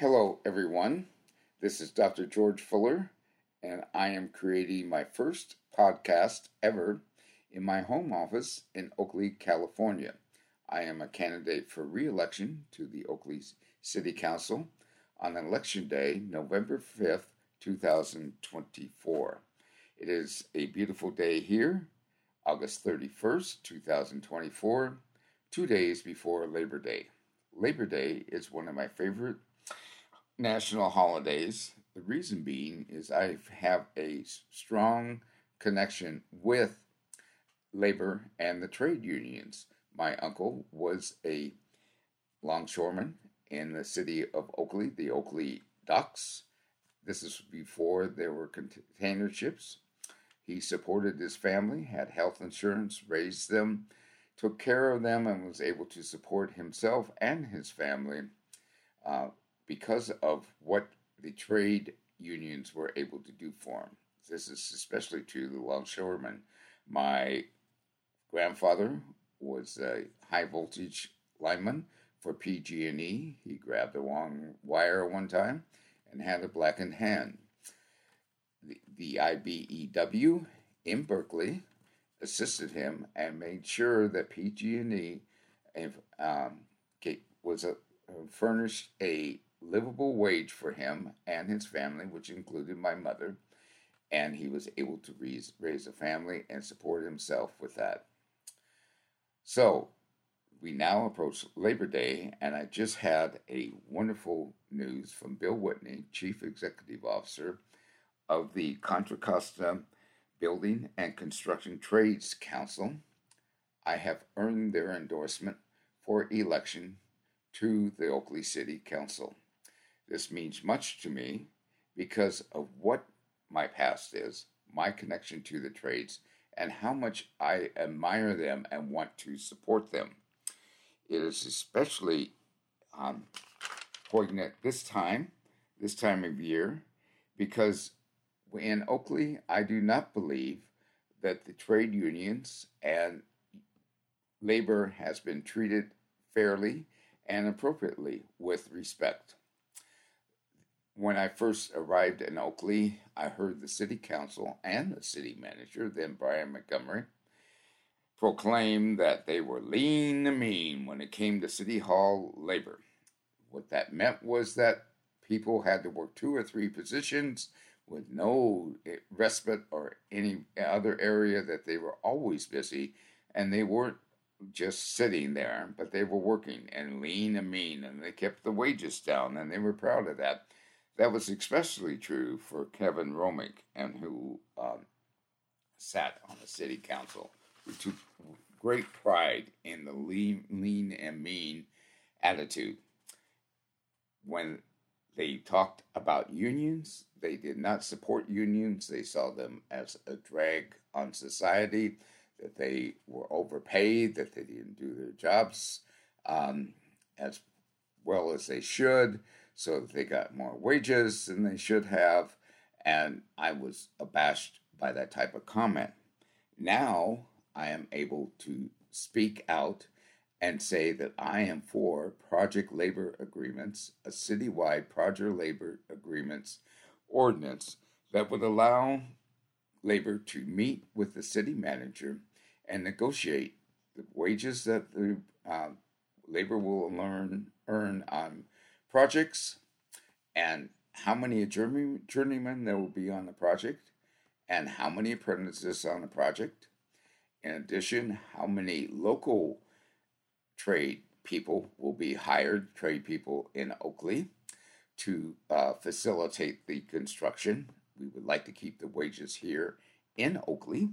Hello, everyone. This is Dr. George Fuller, and I am creating my first podcast ever in my home office in Oakley, California. I am a candidate for re election to the Oakley City Council on Election Day, November 5th, 2024. It is a beautiful day here, August 31st, 2024, 2 days before Labor Day. Labor Day is one of my favorite national holidays. The reason being is I have a strong connection with labor and the trade unions. My uncle was a longshoreman in the city of Oakley, the Oakley Docks. This is before there were container ships. He supported his family, had health insurance, raised them, took care of them, and was able to support himself and his family because of what the trade unions were able to do for him. This is especially true of the longshoremen. My grandfather was a high voltage lineman for PG&E. He grabbed a long wire one time and had a blackened hand. The IBEW in Berkeley assisted him and made sure that PG&E was furnished a livable wage for him and his family, which included my mother, and he was able to raise a family and support himself with that. So we now approach Labor Day, and I just had a wonderful news from Bill Whitney, Chief Executive Officer of the Contra Costa Building and Construction Trades Council. I have earned their endorsement for election to the Oakley City Council. This means much to me because of what my past is, my connection to the trades, and how much I admire them and want to support them. It is especially poignant this time of year, because in Oakley, I do not believe that the trade unions and labor has been treated fairly and appropriately with respect. When I first arrived in Oakley, I heard the city council and the city manager, then Brian Montgomery, proclaim that they were lean and mean when it came to city hall labor. What that meant was that people had to work 2 or 3 positions with no respite or any other area, that they were always busy, and they weren't just sitting there, but they were working and lean and mean, and they kept the wages down, and they were proud of that. That was especially true for Kevin Romick, and who sat on the city council, who took great pride in the lean and mean attitude. When they talked about unions, they did not support unions. They saw them as a drag on society, that they were overpaid, that they didn't do their jobs as well as they should, so that they got more wages than they should have, and I was abashed by that type of comment. Now I am able to speak out and say that I am for project labor agreements, a citywide project labor agreements ordinance that would allow labor to meet with the city manager and negotiate the wages that the labor will earn on projects, and how many journeymen there will be on the project, and how many apprentices on the project. In addition, how many local trade people will be hired, trade people in Oakley, to facilitate the construction. We would like to keep the wages here in Oakley,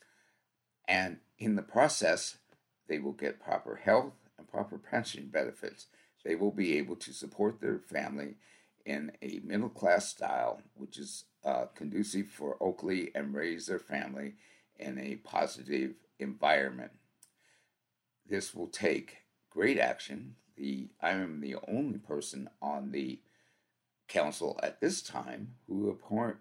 and in the process, they will get proper health and proper pension benefits. They will be able to support their family in a middle-class style, which is conducive for Oakley, and raise their family in a positive environment. This will take great action. I am the only person on the council at this time who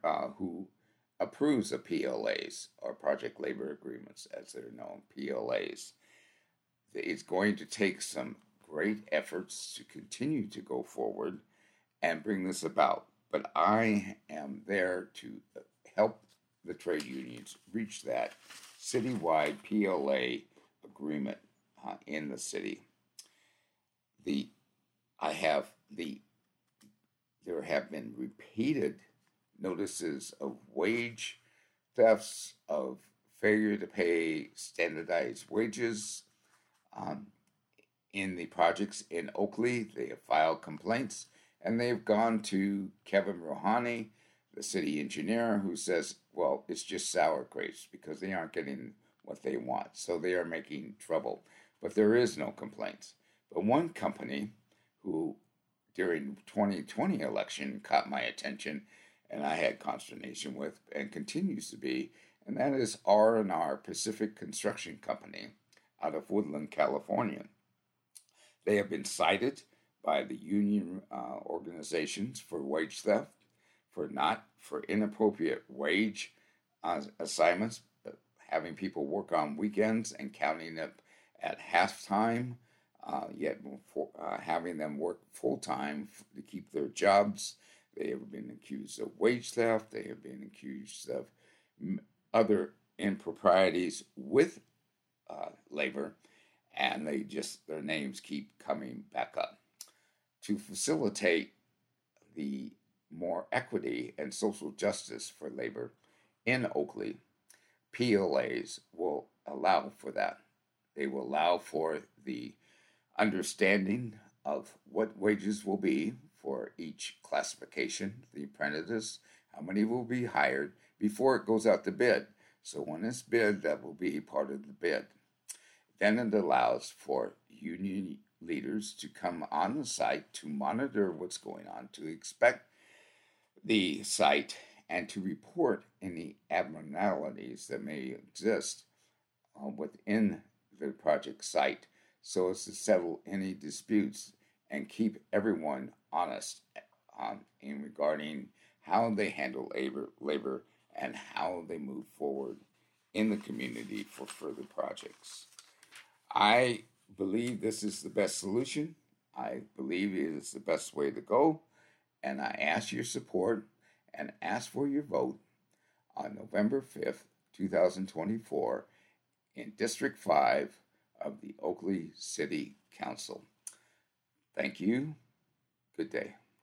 approves of PLAs, or project labor agreements as they're known, PLAs. It's going to take some great efforts to continue to go forward and bring this about. But I am there to help the trade unions reach that citywide PLA agreement in the city. The I have the There have been repeated notices of wage thefts, of failure to pay standardized wages. Um, in the projects in Oakley, they have filed complaints, and they've gone to Kevin Rouhani, the city engineer, who says, well, it's just sour grapes because they aren't getting what they want. So they are making trouble. But there is no complaints. But one company who, during 2020 election, caught my attention and I had consternation with and continues to be, and that is R&R Pacific Construction Company out of Woodland, California. They have been cited by the union organizations for wage theft, for inappropriate wage assignments, having people work on weekends and counting it at halftime, yet having them work full time to keep their jobs. They have been accused of wage theft. They have been accused of other improprieties with labor, and their names keep coming back up. To facilitate the more equity and social justice for labor in Oakley, PLAs will allow for that. They will allow for the understanding of what wages will be for each classification, the apprentice, how many will be hired before it goes out to bid. So when it's bid, that will be part of the bid. Then it allows for union leaders to come on the site to monitor what's going on, to inspect the site, and to report any abnormalities that may exist within the project site so as to settle any disputes and keep everyone honest in regarding how they handle labor and how they move forward in the community for further projects. I believe this is the best solution. I believe it is the best way to go. And I ask your support and ask for your vote on November 5th, 2024 in District 5 of the Oakley City Council. Thank you. Good day.